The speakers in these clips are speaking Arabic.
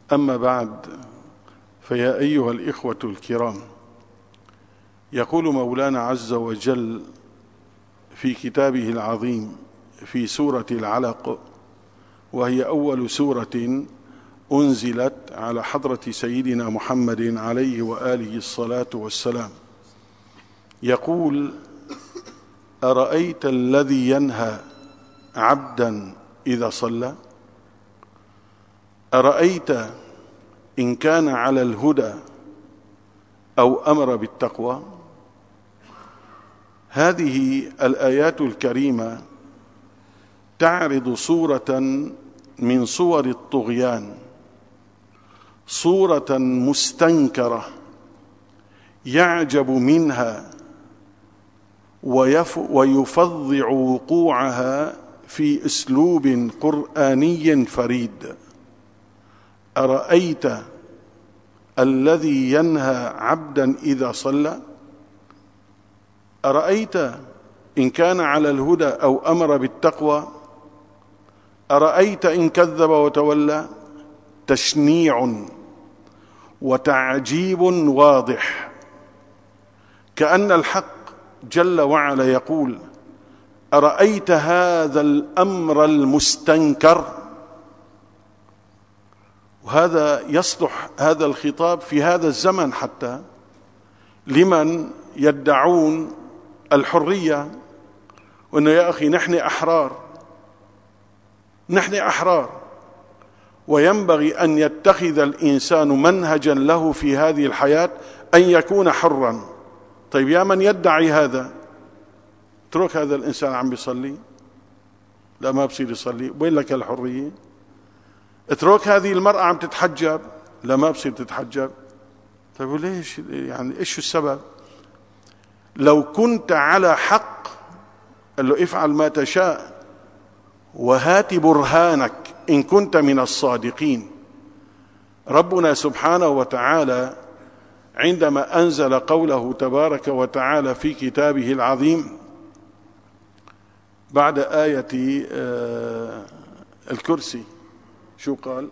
أما بعد، فيا أيها الإخوة الكرام، يقول مولانا عز وجل في كتابه العظيم في سورة العلق، وهي أول سورة أنزلت على حضرة سيدنا محمد عليه وآله الصلاة والسلام، يقول: أرأيت الذي ينهى عبدا إذا صلى؟ أرأيت إن كان على الهدى أو أمر بالتقوى؟ هذه الآيات الكريمة تعرض صورة من صور الطغيان، صورة مستنكرة يعجب منها ويفظع وقوعها في أسلوب قرآني فريد. أرأيت الذي ينهى عبدا إذا صلى؟ أرأيت إن كان على الهدى أو أمر بالتقوى؟ أرأيت إن كذب وتولى؟ تشنيع وتعجيب واضح، كأن الحق جل وعلا يقول: أرأيت هذا الأمر المستنكر؟ وهذا يصلح هذا الخطاب في هذا الزمن حتى لمن يدعون الحرية، وأنه يا أخي نحن أحرار، وينبغي أن يتخذ الإنسان منهجا له في هذه الحياة أن يكون حرا. طيب يا من يدعي هذا، اترك هذا الإنسان عم بيصلي؟ لا، ما بصير يصلي، وين لك الحرية؟ اترك هذه المرأة عم تتحجب؟ لا، ما بصير تتحجب. طيب وليش؟ يعني ايش السبب؟ لو كنت على حق قال له افعل ما تشاء وهات برهانك إن كنت من الصادقين. ربنا سبحانه وتعالى عندما أنزل قوله تبارك وتعالى في كتابه العظيم بعد آية الكرسي، شو قال؟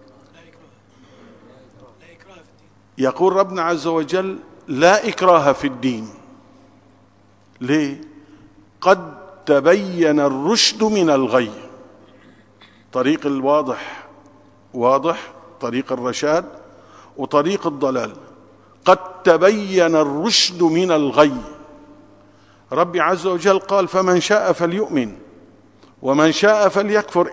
يقول ربنا عز وجل: لا إكراه في الدين. ليه؟ قد تبين الرشد من الغي. طريق الواضح واضح، طريق الرشاد وطريق الضلال. قد تبين الرشد من الغي. ربي عز وجل قال: فمن شاء فليؤمن ومن شاء فليكفر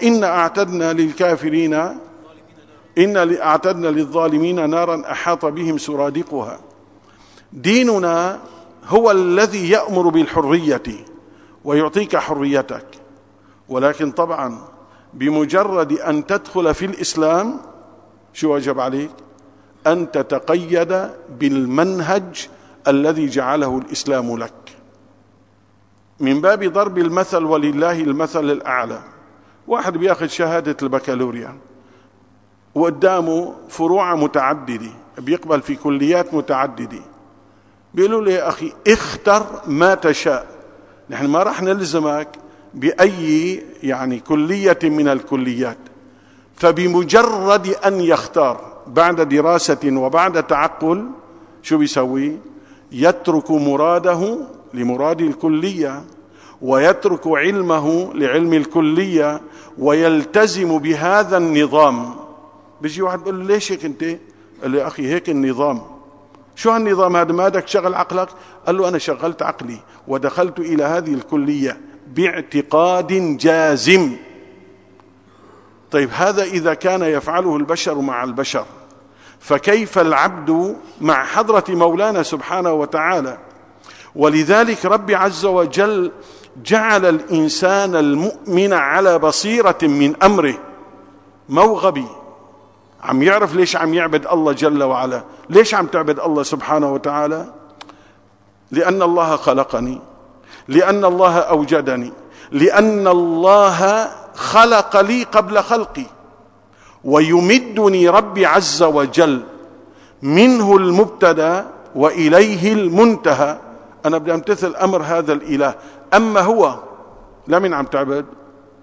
إن أعتدنا للظالمين نارا أحاط بهم سرادقها. ديننا هو الذي يأمر بالحرية ويعطيك حريتك، ولكن طبعا بمجرد أن تدخل في الإسلام شو وجب عليك؟ أن تتقيد بالمنهج الذي جعله الإسلام لك. من باب ضرب المثل ولله المثل الأعلى، واحد بياخذ شهادة البكالوريا وقدامه فروع متعددة، بيقبل في كليات متعددة، بيقولوا له: يا أخي اختر ما تشاء، نحن ما رح نلزمك بأي كلية من الكليات. فبمجرد أن يختار بعد دراسة وبعد تعقل شو بيسوي؟ يترك مراده لمراد الكلية، ويترك علمه لعلم الكلية، ويلتزم بهذا النظام. بيجي واحد بيقول له: ليش هيك انت؟ قال له: يا أخي هيك النظام. شو هالنظام هذا؟ ما بدك تشغل عقلك؟ قال له: أنا شغلت عقلي ودخلت إلى هذه الكلية باعتقاد جازم. طيب هذا إذا كان يفعله البشر مع البشر، فكيف العبد مع حضرة مولانا سبحانه وتعالى؟ ولذلك ربي عز وجل جعل الإنسان المؤمن على بصيرة من أمره، مو غبي، عم يعرف ليش عم يعبد الله جل وعلا. ليش عم تعبد الله سبحانه وتعالى؟ لأن الله خلقني، لأن الله أوجدني، لأن الله خلق لي قبل خلقي، ويمدني ربي عز وجل منه المبتدأ وإليه المنتهى. أنا بدي أمتثل أمر هذا الإله. أما هو لمن عم تعبد؟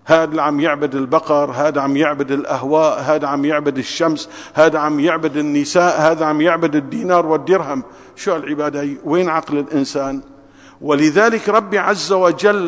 هذا اللي عم يعبد البقر، هذا عم يعبد الأهواء، هذا عم يعبد الشمس، هذا عم يعبد النساء، هذا عم يعبد الدينار والدرهم. شو العبادة هي؟ وين عقل الإنسان؟ ولذلك ربي عز وجل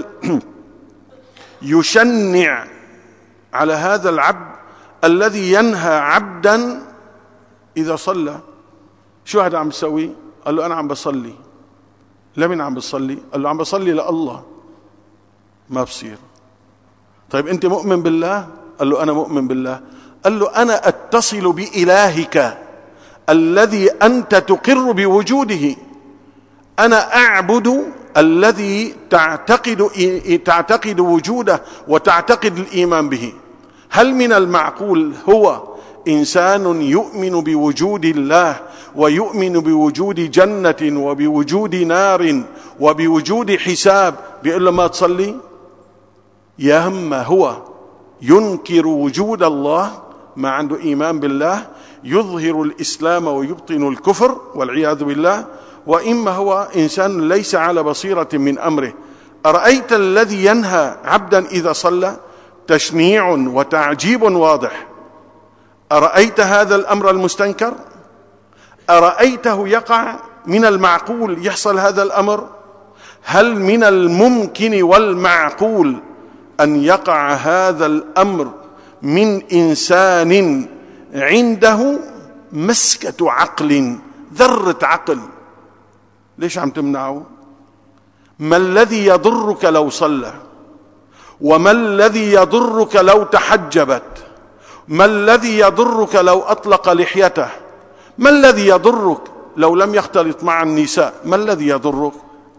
يشنع على هذا العبد الذي ينهى عبدا إذا صلى. شو هذا عم يسوي؟ قال له أنا عم بصلي. لمن عم بصلي؟ قال له عم بصلي لله. ما بصير. طيب أنت مؤمن بالله؟ قال له أنا مؤمن بالله. قال له أنا أتصل بإلهك الذي أنت تقر بوجوده، أنا أعبد الذي تعتقد وجوده وتعتقد الإيمان به. هل من المعقول هو إنسان يؤمن بوجود الله ويؤمن بوجود جنة وبوجود نار وبوجود حساب بيقول له ما تصلي؟ يا اما هو ينكر وجود الله، ما عنده إيمان بالله، يظهر الإسلام ويبطن الكفر والعياذ بالله، وإما هو إنسان ليس على بصيرة من أمره. أرأيت الذي ينهى عبدا إذا صلى؟ تشنيع وتعجيب واضح. أرأيت هذا الأمر المستنكر؟ أرأيته يقع؟ من المعقول يحصل هذا الأمر؟ هل من الممكن والمعقول أن يقع هذا الأمر من إنسان عنده مسكة عقل، ذرة عقل؟ ليش عم تمنعه؟ ما الذي يضرك لو صلى؟ وما الذي يضرك لو تحجبت؟ ما الذي يضرك لو أطلق لحيته؟ ما الذي يضرك لو لم يختلط مع النساء؟ ما الذي يضرك؟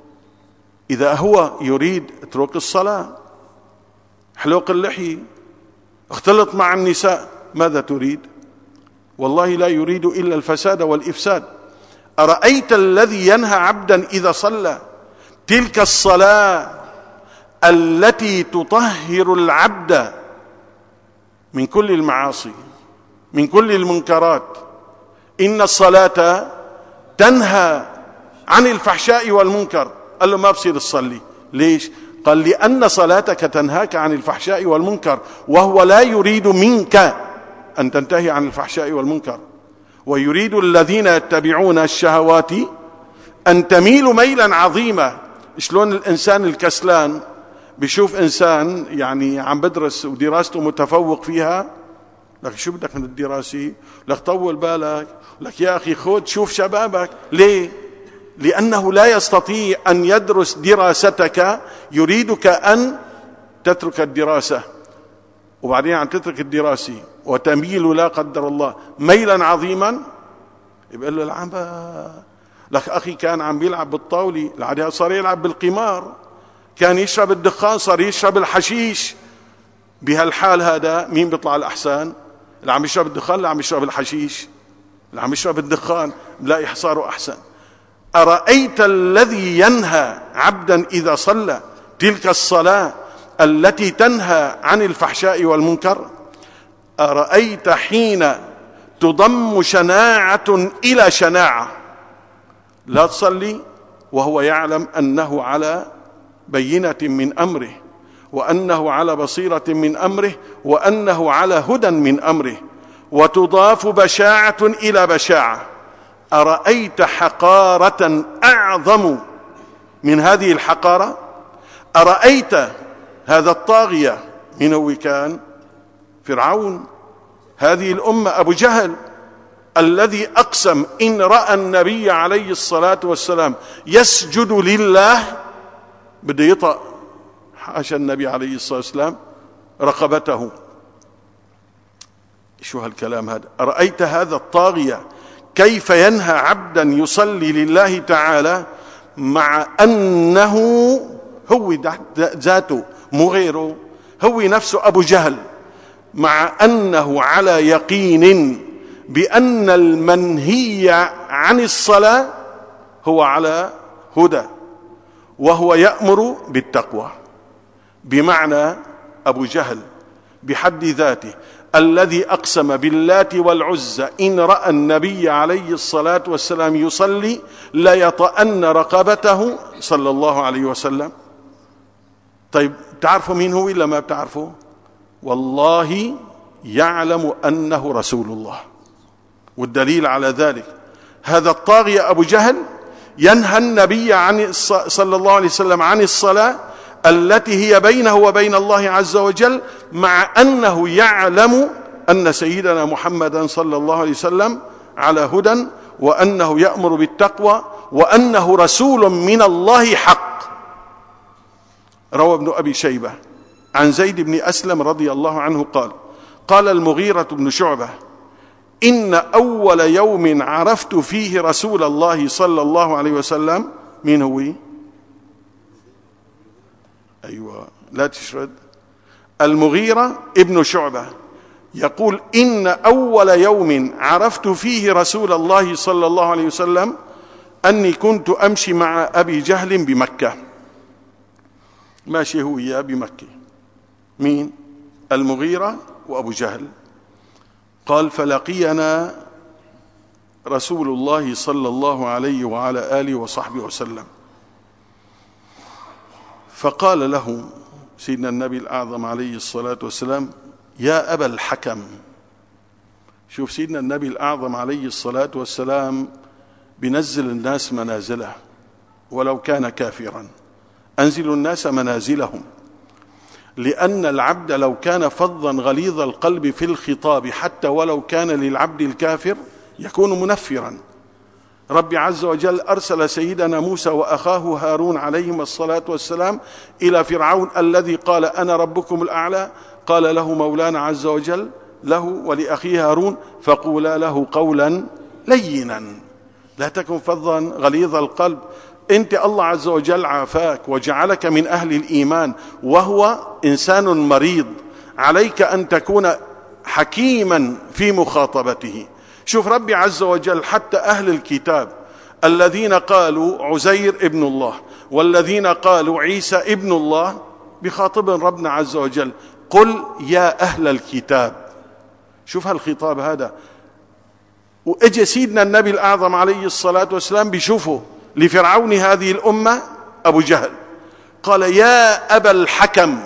إذا هو يريد اترك الصلاة، حلوق اللحية، اختلط مع النساء، ماذا تريد؟ والله لا يريد إلا الفساد والإفساد. أرأيت الذي ينهى عبدا إذا صلى؟ تلك الصلاة التي تطهر العبد من كل المعاصي، من كل المنكرات. إن الصلاة تنهى عن الفحشاء والمنكر. قال له ما بصير تصلي. ليش؟ قال لأن صلاتك تنهاك عن الفحشاء والمنكر، وهو لا يريد منك أن تنتهي عن الفحشاء والمنكر، ويريد الذين يتبعون الشهوات أن تميلوا ميلا عظيما. شلون الإنسان الكسلان بيشوف إنسان يعني عم بدرس ودراسته متفوق فيها، لك شو بدك من الدراسة؟ لك طول بالك، لك يا أخي خذ شوف شبابك. ليه؟ لأنه لا يستطيع أن يدرس دراستك، يريدك أن تترك الدراسة، وبعدين عم تترك الدراسة وتميل لا قدر الله ميلا عظيما. يبقى له العب لك أخي كان عم بيلعب بالطاولة، بعدها صار يلعب بالقمار، كان يشرب الدخان صار يشرب الحشيش. بهالحال هذا مين بيطلع الأحسن؟ اللي عم يشرب الدخان اللي عم يشرب الحشيش؟ اللي عم يشرب الدخان لا يحصاره أحسن. أرأيت الذي ينهى عبدا إذا صلى؟ تلك الصلاة التي تنهى عن الفحشاء والمنكر. أرأيت حين تضم شناعة إلى شناعة، لا تصلي وهو يعلم أنه على بينة من أمره، وأنه على بصيرة من أمره، وأنه على هدى من أمره، وتضاف بشاعة إلى بشاعة. أرأيت حقارة أعظم من هذه الحقارة؟ أرأيت هذا الطاغية من هو كان؟ فرعون. هذه الأمة أبو جهل الذي أقسم إن رأى النبي عليه الصلاة والسلام يسجد لله بده يطأ حاشا النبي عليه الصلاة والسلام رقبته. شو هالكلام هذا؟ أرأيت هذا الطاغية كيف ينهى عبدا يصلي لله تعالى مع أنه هو ذاته مو غيره، هو نفسه أبو جهل، مع أنه على يقين بأن المنهي عن الصلاة هو على هدى، وهو يأمر بالتقوى. بمعنى أبو جهل بحد ذاته الذي أقسم باللات والعزى إن رأى النبي عليه الصلاة والسلام يصلي ليطأن رقبته صلى الله عليه وسلم. طيب تعرفوا مين هو إلا ما بتعرفوا؟ والله يعلم أنه رسول الله. والدليل على ذلك هذا الطاغية أبو جهل ينهى النبي صلى الله عليه وسلم عن الصلاة التي هي بينه وبين الله عز وجل، مع أنه يعلم أن سيدنا محمدا صلى الله عليه وسلم على هدى، وأنه يأمر بالتقوى، وأنه رسول من الله حق. روى ابن أبي شيبة عن زيد بن أسلم رضي الله عنه قال: قال المغيرة بن شعبة: إن أول يوم عرفت فيه رسول الله صلى الله عليه وسلم. مين هو؟ أيوة لا تشرد. المغيرة ابن شعبة يقول: إن أول يوم عرفت فيه رسول الله صلى الله عليه وسلم أني كنت أمشي مع أبي جهل بمكة. ماشي هو إياه بمكة. مين؟ المغيرة وأبو جهل. قال: فلقينا رسول الله صلى الله عليه وعلى آله وصحبه وسلم، فقال له سيدنا النبي الأعظم عليه الصلاة والسلام: يا أبا الحكم. شوف سيدنا النبي الأعظم عليه الصلاة والسلام بنزل الناس منازله ولو كان كافرا. أنزلوا الناس منازلهم، لأن العبد لو كان فظا غليظ القلب في الخطاب حتى ولو كان للعبد الكافر يكون منفرا. ربي عز وجل أرسل سيدنا موسى وأخاه هارون عليهم الصلاة والسلام إلى فرعون الذي قال: أنا ربكم الأعلى. قال له مولانا عز وجل له ولأخيه هارون: فقولا له قولا لينا، لا تكن فظا غليظ القلب. انت الله عز وجل عافاك وجعلك من أهل الإيمان وهو إنسان مريض، عليك أن تكون حكيما في مخاطبته. شوف ربي عز وجل حتى أهل الكتاب الذين قالوا عزير ابن الله والذين قالوا عيسى ابن الله بخاطب ربنا عز وجل: قل يا أهل الكتاب. شوف هالخطاب هذا. وإجا سيدنا النبي الأعظم عليه الصلاة والسلام بيشوفه لفرعون هذه الأمة أبو جهل، قال: يا أبا الحكم.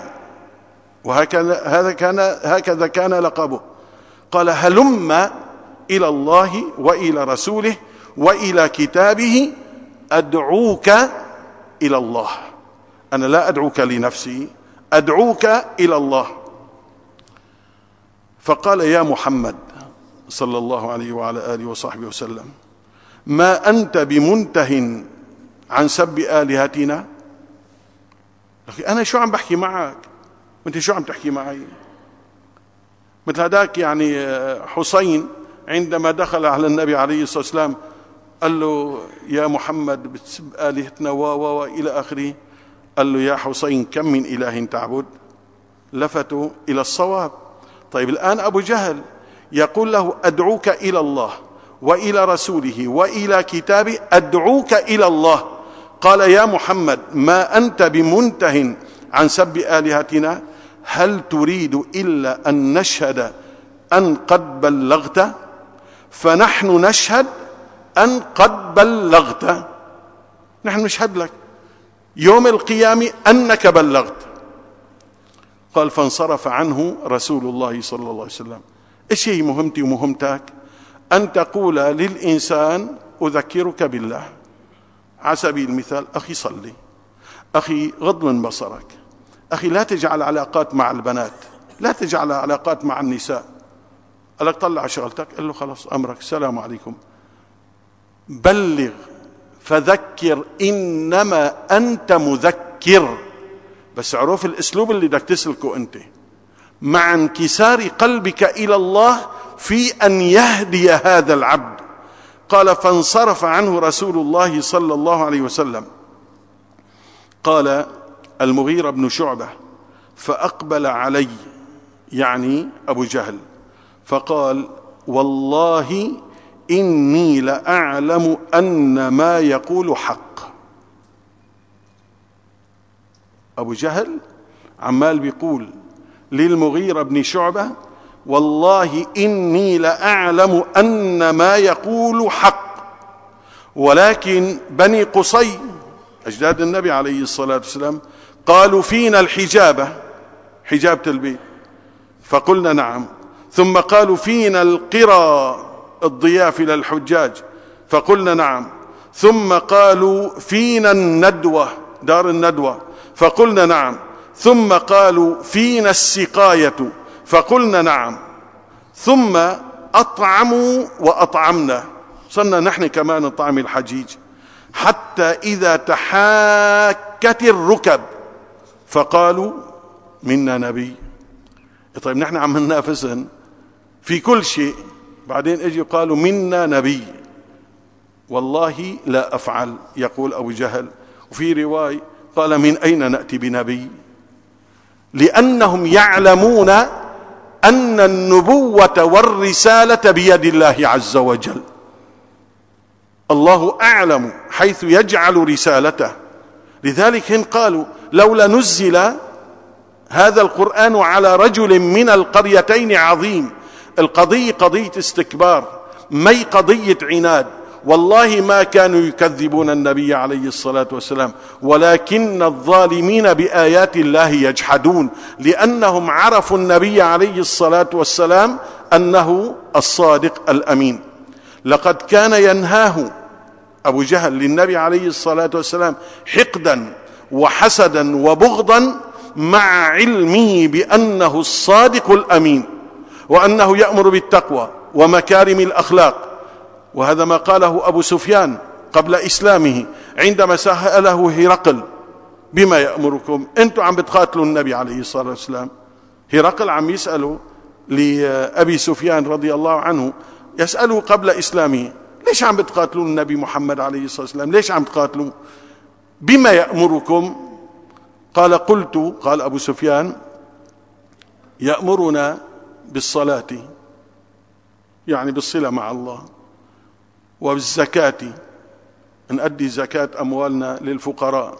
هكذا كان لقبه. قال: هلم إلى الله وإلى رسوله وإلى كتابه أدعوك إلى الله. أنا لا أدعوك لنفسي، أدعوك إلى الله. فقال: يا محمد صلى الله عليه وعلى آله وصحبه وسلم: ما أنت بمنته عن سب آلهتنا. أنا شو عم بحكي معك وانت شو عم تحكي معي؟ مثل هذاك يعني حسين عندما دخل على النبي عليه الصلاة والسلام قال له: يا محمد بتسب آلهتنا إلى آخره. قال له: يا حسين كم من إله تعبد؟ لفتوا إلى الصواب. طيب الآن أبو جهل يقول له: أدعوك إلى الله وإلى رسوله وإلى كتابه أدعوك إلى الله. قال: يا محمد ما أنت بمنته عن سب آلهتنا، هل تريد إلا أن نشهد أن قد بلغت؟ فنحن نشهد أن قد بلغت. نحن نشهد لك يوم القيامة أنك بلغت. قال: فانصرف عنه رسول الله صلى الله عليه وسلم. إيش هي مهمتي ومهمتك؟ أن تقول للإنسان: أذكرك بالله. على سبيل المثال: أخي صلي، أخي غض من بصرك، أخي لا تجعل علاقات مع البنات، لا تجعل علاقات مع النساء. قال لك: طلع شغلتك. قال له: خلاص أمرك، السلام عليكم. بلغ فذكر إنما أنت مذكر. بس عرف الأسلوب اللي بدك تسلكه أنت مع انكسار قلبك إلى الله في أن يهدي هذا العبد. قال: فانصرف عنه رسول الله صلى الله عليه وسلم. قال المغيرة بن شعبة: فأقبل علي، يعني أبو جهل، فقال: والله إني لأعلم أن ما يقول حق. أبو جهل عمال بيقول للمغيرة بن شعبة: والله إني لأعلم أن ما يقول حق، ولكن بني قصي أجداد النبي عليه الصلاة والسلام قالوا فينا الحجابة، حجابة البيت، فقلنا نعم. ثم قالوا فينا القرى الضيافة للحجاج، فقلنا نعم. ثم قالوا فينا الندوة، دار الندوة، فقلنا نعم. ثم قالوا فينا السقاية، فقلنا نعم. ثم أطعموا وأطعمنا، صرنا نحن كمان نطعم الحجيج، حتى إذا تحاكت الركب فقالوا منا نبي. طيب نحن عم ننافسهم في كل شيء، بعدين اجوا قالوا منا نبي. والله لا أفعل، يقول أبو جهل. وفي رواية قال من أين نأتي بنبي؟ لأنهم يعلمون أن النبوة والرسالة بيد الله عز وجل. الله أعلم حيث يجعل رسالته. لذلك هم قالوا لولا نزل هذا القرآن على رجل من القريتين عظيم. القضية قضية استكبار، مي قضية عناد. والله ما كانوا يكذبون النبي عليه الصلاة والسلام، ولكن الظالمين بآيات الله يجحدون، لأنهم عرفوا النبي عليه الصلاة والسلام أنه الصادق الأمين. لقد كان ينهاه أبو جهل للنبي عليه الصلاة والسلام حقدا وحسدا وبغضا، مع علمه بأنه الصادق الأمين، وأنه يأمر بالتقوى ومكارم الأخلاق. وهذا ما قاله أبو سفيان قبل إسلامه عندما سأله هرقل بما يأمركم؟ أنتم عم بتقاتلوا النبي عليه الصلاة والسلام. هرقل عم يسأله لأبي سفيان رضي الله عنه، يسأله قبل إسلامه ليش عم بتقاتلوا النبي محمد عليه الصلاة والسلام؟ ليش عم تقاتلوا؟ بما يأمركم؟ قال قلت، قال أبو سفيان يأمرنا بالصلاة، يعني بالصلة مع الله، وبالزكاة، نؤدي زكاة أموالنا للفقراء،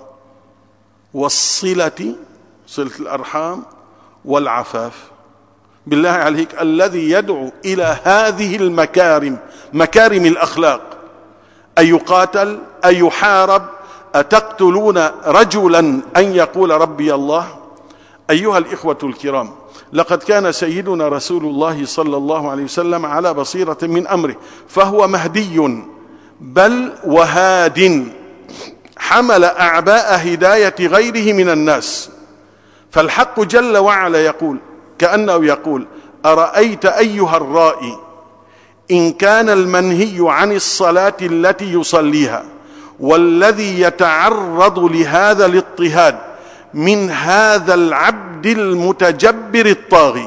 والصلة، صلة الأرحام، والعفاف. بالله عليك الذي يدعو إلى هذه المكارم، مكارم الأخلاق، أن يقاتل، أن يحارب، أتقتلون رجلا أن يقول ربي الله؟ أيها الإخوة الكرام، لقد كان سيدنا رسول الله صلى الله عليه وسلم على بصيرة من أمره، فهو مهدي بل وهاد، حمل أعباء هداية غيره من الناس. فالحق جل وعلا يقول، كأنه يقول أرأيت أيها الرائي إن كان المنهي عن الصلاة التي يصليها والذي يتعرض لهذا الاضطهاد من هذا العبد المتجبر الطاغي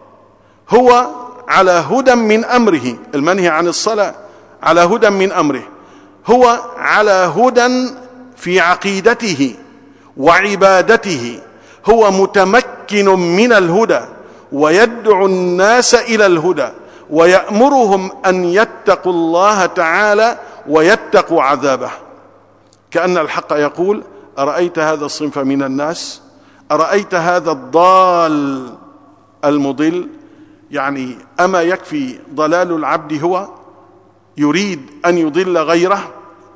هو على هدى من أمره، المنهي عن الصلاة على هدى من أمره، هو على هدى في عقيدته وعبادته، هو متمكن من الهدى ويدعو الناس إلى الهدى ويأمرهم أن يتقوا الله تعالى ويتقوا عذابه. كأن الحق يقول أرأيت هذا الصنف من الناس؟ أرأيت هذا الضال المضل؟ يعني أما يكفي ضلال العبد هو يريد أن يضل غيره؟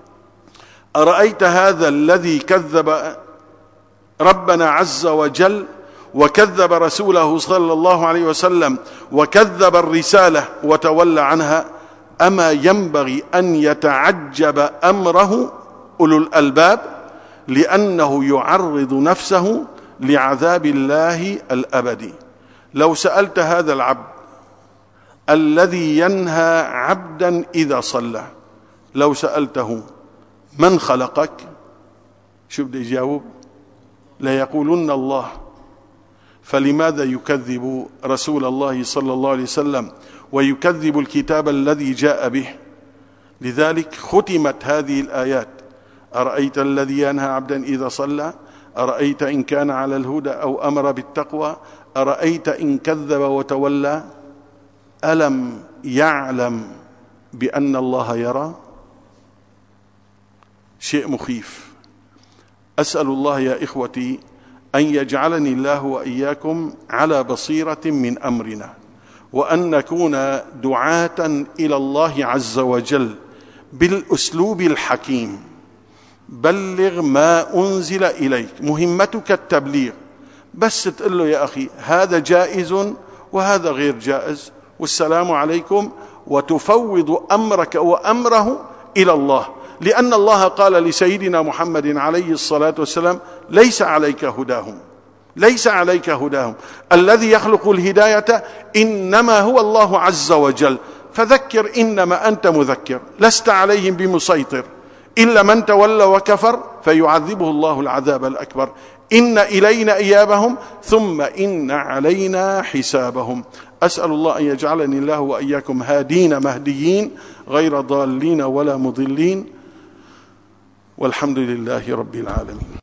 أرأيت هذا الذي كذب ربنا عز وجل وكذب رسوله صلى الله عليه وسلم وكذب الرسالة وتولى عنها؟ أما ينبغي أن يتعجب أمره أولو الألباب، لأنه يعرض نفسه لعذاب الله الأبدي. لو سألت هذا العبد الذي ينهى عبدا إذا صلى، لو سألته من خلقك؟ شو بده يجاوب؟ لا يقولن الله. فلماذا يكذب رسول الله صلى الله عليه وسلم ويكذب الكتاب الذي جاء به؟ لذلك ختمت هذه الآيات: أرأيت الذي ينهى عبدا إذا صلى، أرأيت إن كان على الهدى أو أمر بالتقوى، أرأيت إن كذب وتولى. ألم يعلم بأن الله يرى؟ شيء مخيف. أسأل الله يا إخوتي أن يجعلني الله وإياكم على بصيرة من أمرنا، وأن نكون دعاة إلى الله عز وجل بالأسلوب الحكيم. بلغ ما أنزل إليك، مهمتك التبليغ، بس تقول له يا أخي هذا جائز وهذا غير جائز. والسلام عليكم، وتفوض أمرك وأمره إلى الله، لأن الله قال لسيدنا محمد عليه الصلاة والسلام: ليس عليك هداهم، ليس عليك هداهم، الذي يخلق الهداية إنما هو الله عز وجل، فذكر إنما أنت مذكر، لست عليهم بمسيطر، إلا من تولى وكفر فيعذبه الله العذاب الأكبر. إن إلينا إيابهم ثم إن علينا حسابهم. أسأل الله أن يجعلني الله وإياكم هادين مهديين غير ضالين ولا مضلين، والحمد لله رب العالمين.